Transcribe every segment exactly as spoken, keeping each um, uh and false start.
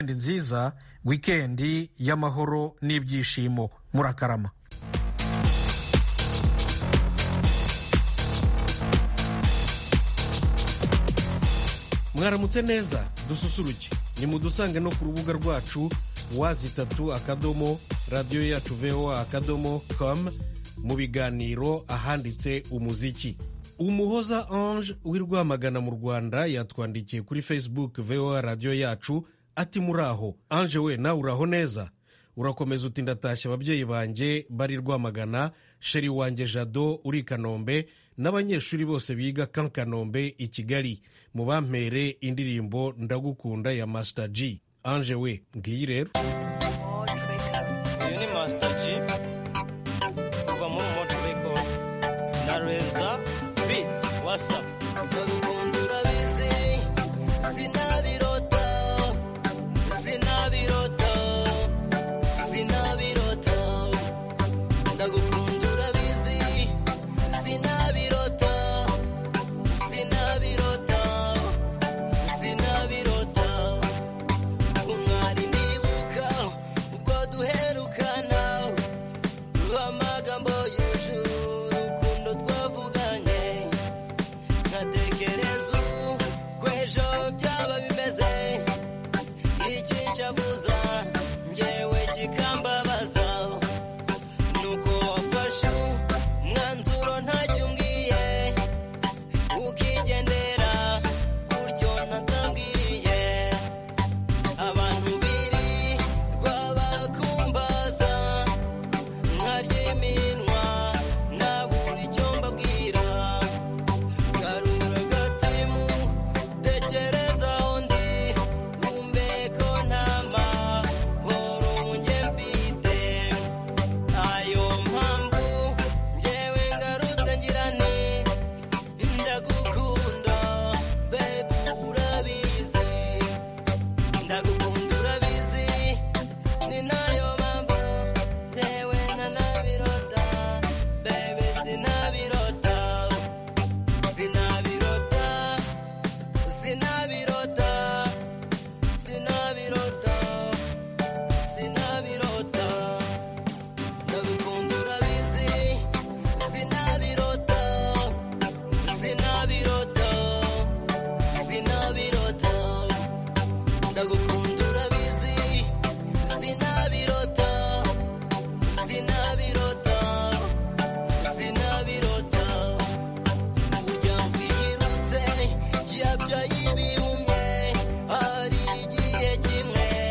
nziza, wikendi y'amahoro n'ibyishimo. Murakarama. Mwaramutse neza, dususuruke nimudusange no ku rubuga rwacu wazi itatu akadomo radiyo yacu voa akadomo com mu biganiro ahanditse umuziki. Umuhoza Ange w'i Rwamagana mu Rwanda yatwandikiye kuri Facebook voa radiyo yacu ati muraho. Ange we nawe uraho neza? Urakomeza uti ndatashya ababyeyi banjye bari Rwamagana, sheri wanjye Jado uri Kanombe n'abanyeshuri bose biga Kanombe i Kigali. Mu bampere indirimbo ndagukunda ya Master G. Ange we ngiyi rero. Uyu ni Master G kuva mu Moto Record na Reza Beat. What's up? Yabyaye ibihumye hari igihe kimwe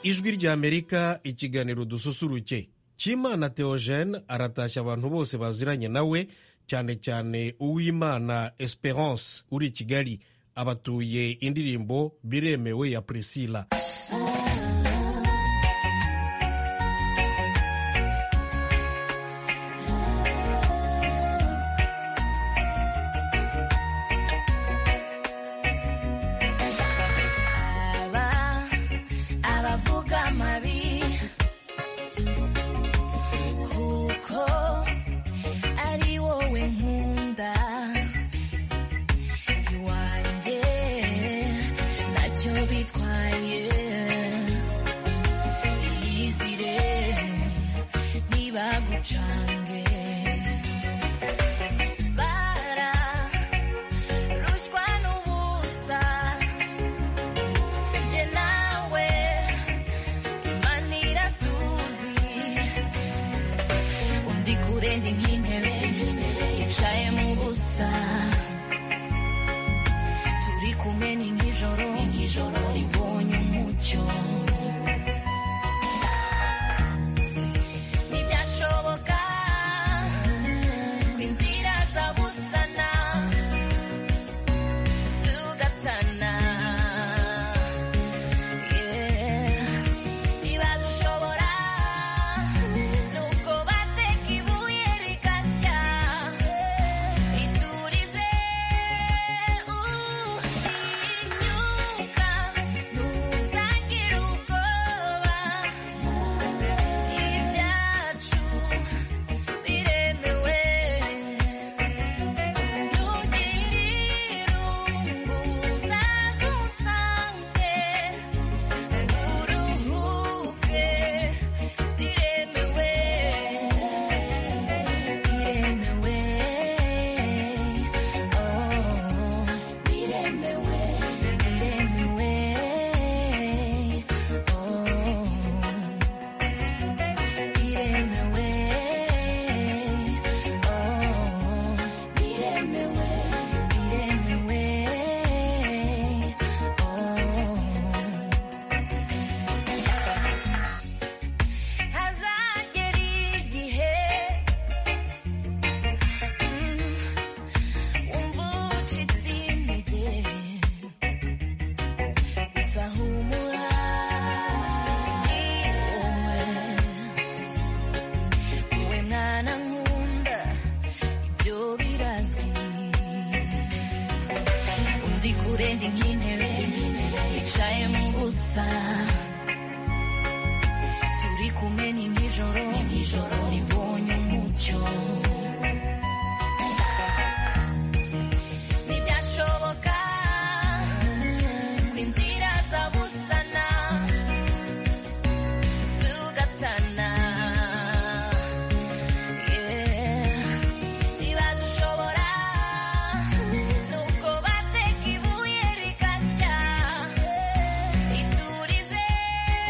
ijwi ry'Amerika, ikiganiro dususuruke. Cyimana Theogene aratashya abantu bose baziranye nawe, cyane cyane Uwimana Esperance uri Kigali. Abatuye indirimbo Biremewe ya Priscilla.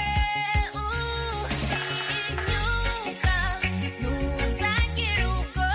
Go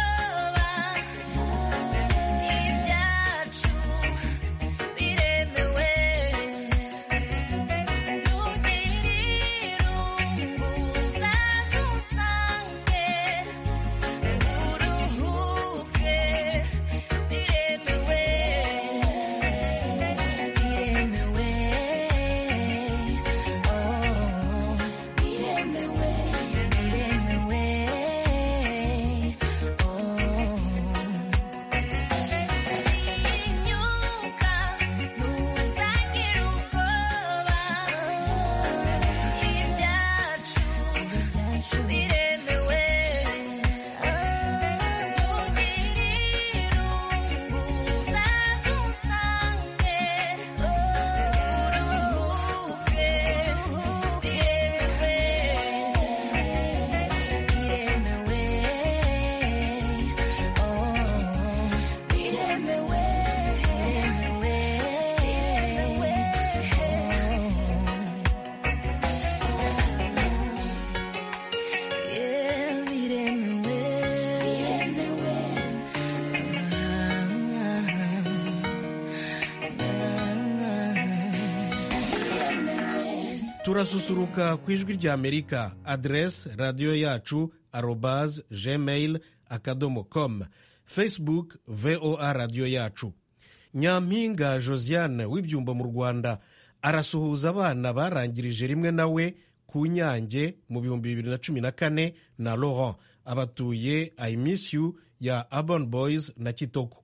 turasusuruka ku ijwi rya amerika, aderesi radiyo yacu arobaze gmail akadomo com, facebook voa radiyo yacu. Nyampinga Josiane w'ibyumba mu Rwanda arasuhuza abana barangirije rimwe nawe ku Nyange mu bihumbi bibiri na cumi na kane na Laurent abatuye I Miss You ya Urban Boys na Kitoko.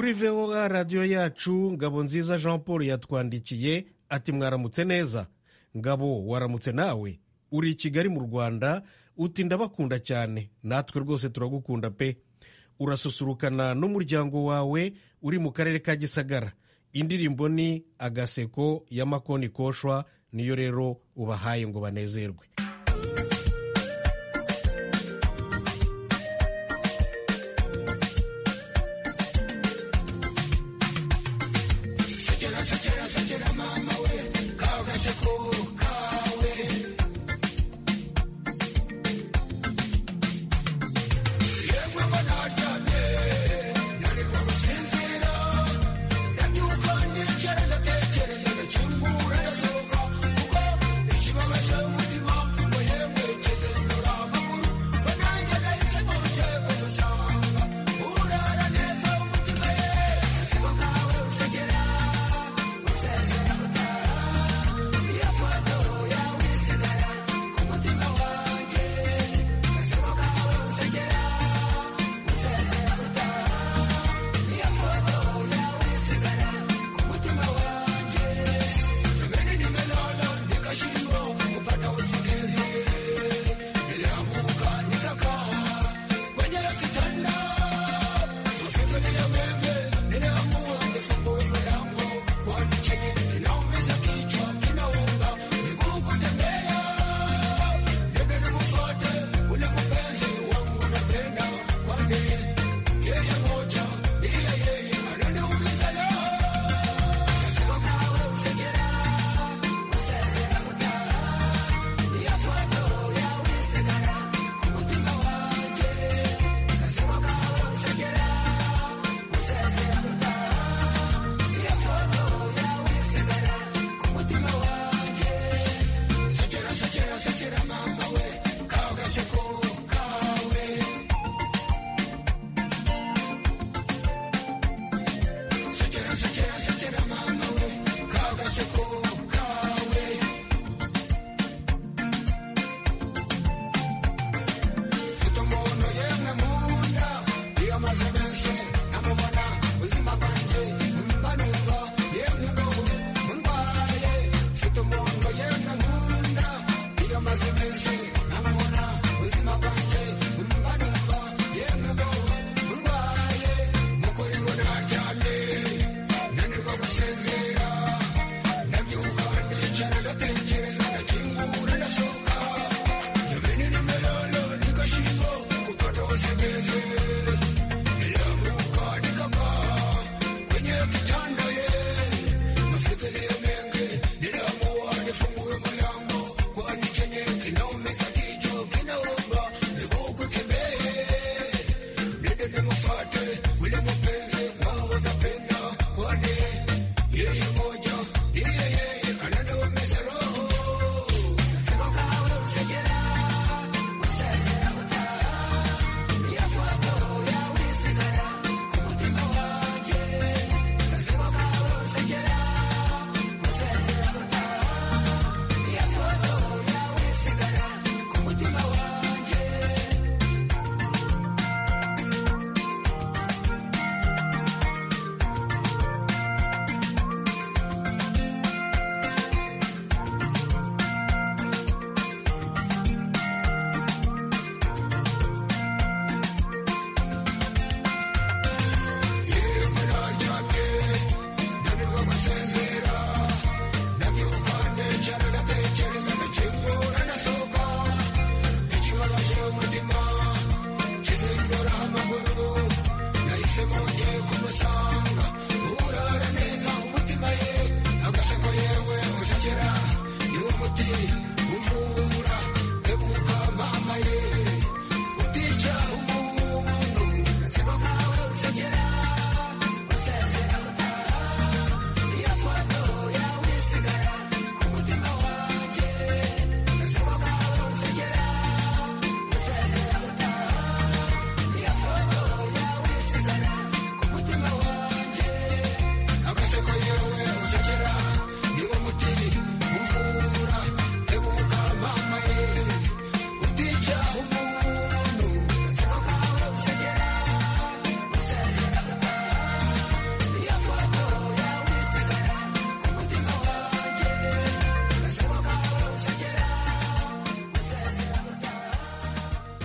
kuri V O A radiyo yacu. Ngabo nziza Jean Paul yatwandikiye ati mwaramutse neza. Ngabo waramutse nawe, uri i Kigali mu Rwanda, uti ndabakunda cyane. Natwe rwose turagukunda pe. Urasusurukana n'umuryango wawe uri mu karere ka Gisagara. Indirimbo ni Agaseko ya Makoni Koshwa, niyo rero ubahaye ngo banezerwe.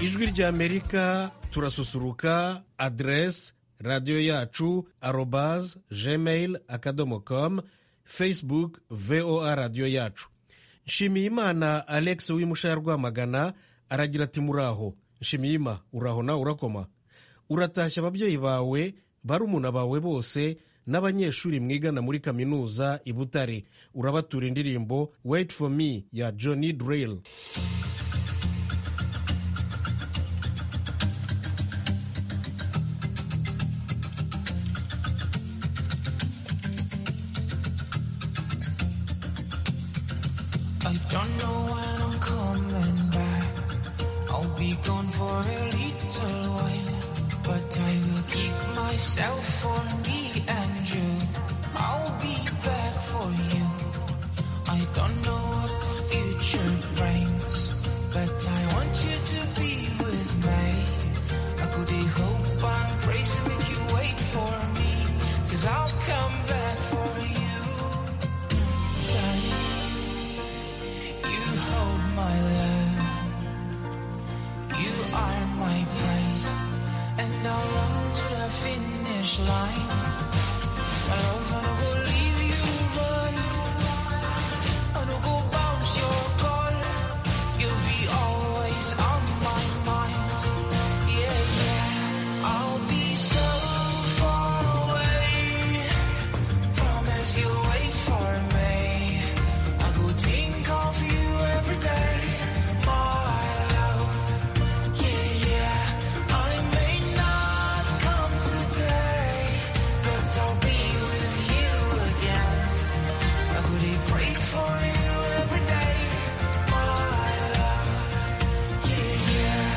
ijwi ry'amerika turasusuruka. Aderesi radiyo yacu arobaz gmail akadomo com, facebook voa radiyo yacu. Nshimiyimana Alex w'imusha ya Rwamagana aragira ati muraho. Nshimiyima, uraho nawe urakoma? Uratashya ababyeyi bawe, barumuna bawe bose n'abanyeshuri mwigana muri kaminuza i Butare. Urabatura indirimbo Wait for Me ya Johnny Drill. I don't know when I'm coming back. I'll be gone for a little while, but I will keep myself for me and you. I'll be back for you. I don't know what the future brings, but I want you to be with me. I could hope and pray to make you wait for me, 'cause I'll come back for you. Darling, hold my love, you are my prize, and I'll run to the finish line. My love, I don't go leave you run, I don't go bounce your call. You'll be always on my mind. Yeah, yeah, I'll be so far away. Promise you'll wait for me. I go think of you every day, my love. Yeah, yeah, I may not come today, but I'll be with you again. I could pray for you every day, my love. Yeah, yeah.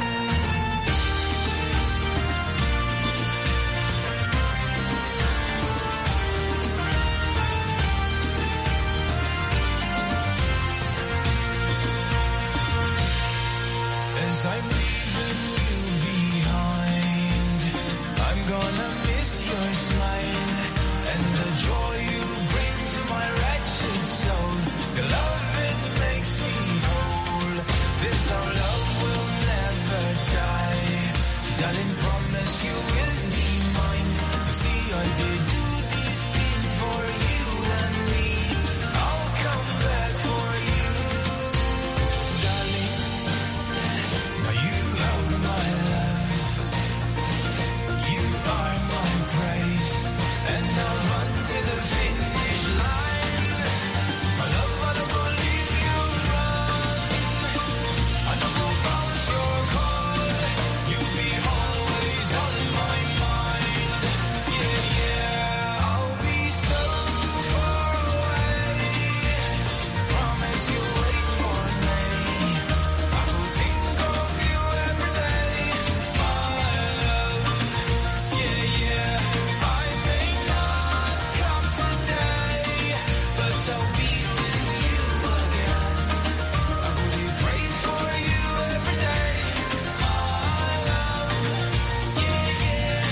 As I'm leaving you behind, I'm gonna miss your smile and the joy you bring to my wretched soul. Your love, it makes me whole. This our love will never die. Darling, promise you will be mine. You see, I did do this thing for you and me. I'll come back for you, darling. Now you hold my love, you are my praise, and I'll run to the finish line. My love, I don't go leave you run, I don't go bounce your call. You'll be always on my mind. Yeah, yeah, I'll be so far away. Promise you'll wait for me. I will think of you every day, my love. Yeah, yeah, I may not come today, but I'll be with you again. I will pray for you every day, my love. Yeah, yeah.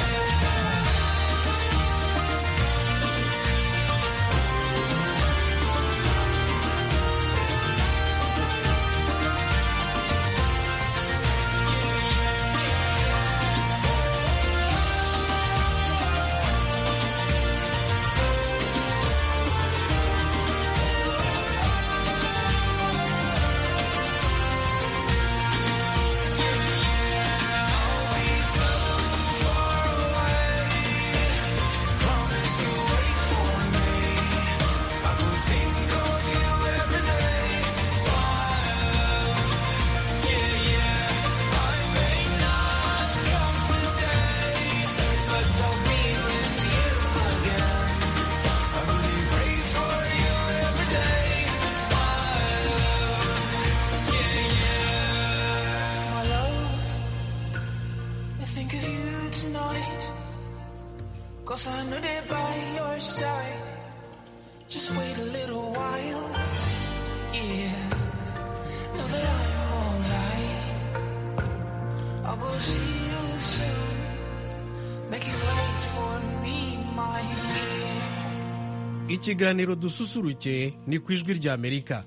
I'll be so far away. Promise you'll wait for me. I will think of you every day, my love. Yeah, yeah, I may not come today, but I'll be with you again. I will pray for you every day, my love. Yeah, yeah. My love, I think of you tonight, 'cause I know they're by your side. Just wait a little while, yeah. Know that I'm alright. I'll go see you soon. Make you wait for me, my dear. Ikiganiro dususuruke ni ku ijwi ry'Amerika.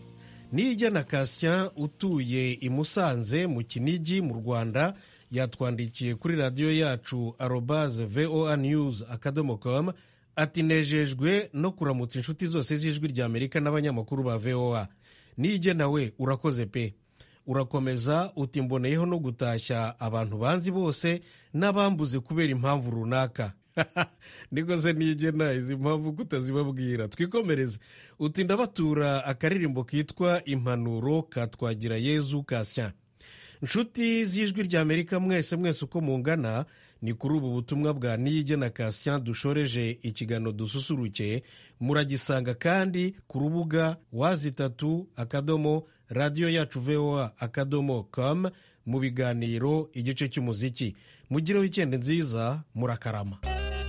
Niyigena Cassien utuye i Musanze mu Kinigi mu Rwanda yatwandikiye kuri radiyo yacu arobase voa news akadomo com ati nejejwe no kuramutsa inshuti zose z'ijwi rya Amerika n'abanyamakuru ba V O A. Niyigena we urakoze pe. Urakomeza uti mboneyeho no gutashya abantu banzi bose n'abambuze kubera impamvu runaka. Niko se Niyigena izi mpamvu kutazibabwira. Twikomereze. Uti ndabatura akaririmbo kitwa Impanuro ka Twagirayezu Cassien. Nshuti z'ijwi rya Amerika mwese mwese uko mungana, ni kuri ubu butumwa bwa Niyigena Cassien dushoreje ikiganiro dususuruke. Muragisanga kandi ku rubuga wazitatu akadomo radio yacu voa akadomo com mu biganiro igice cy'umuziki. Mugire weekend nziza, murakarama.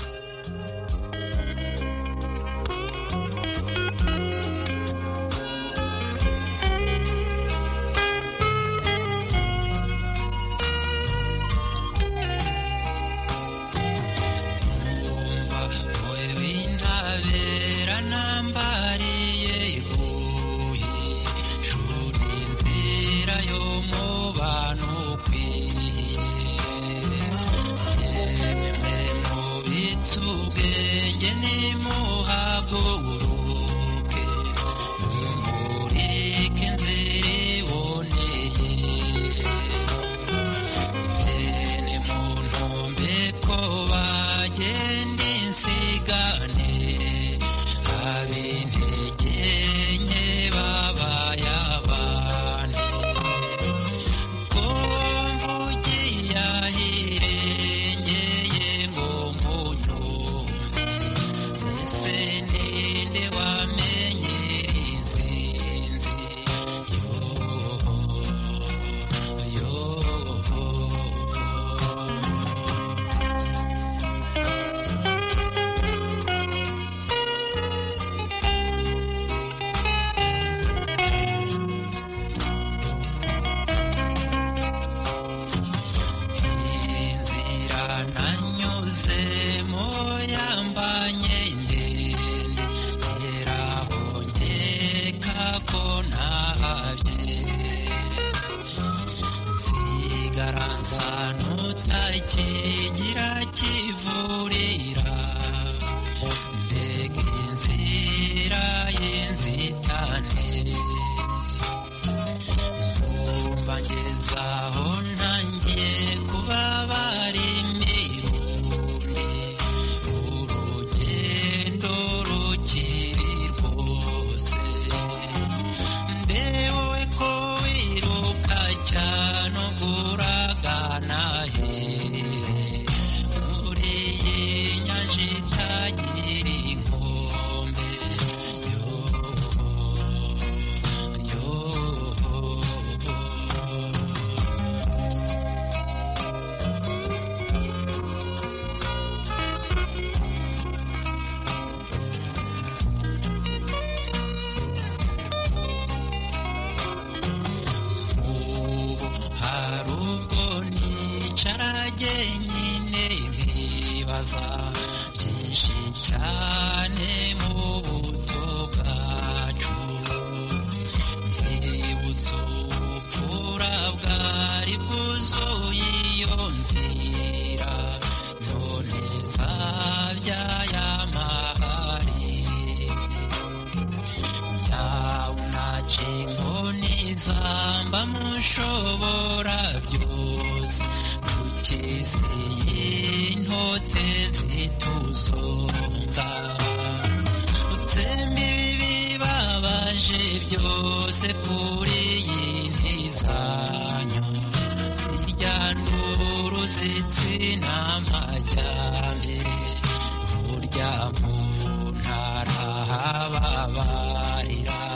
byinshi cyane mu buto bwacu nkibutsa ubupfura bwari bwuzuye iyo nzira none zabyaye amahari nyabunaca inkoni zamba mushobora byose dukizeye intote zituzonga utsembe ibibi babaje byose kuri iyi ntizanyo zirya nduru zitsina amajyambere burya mu ntara hababarira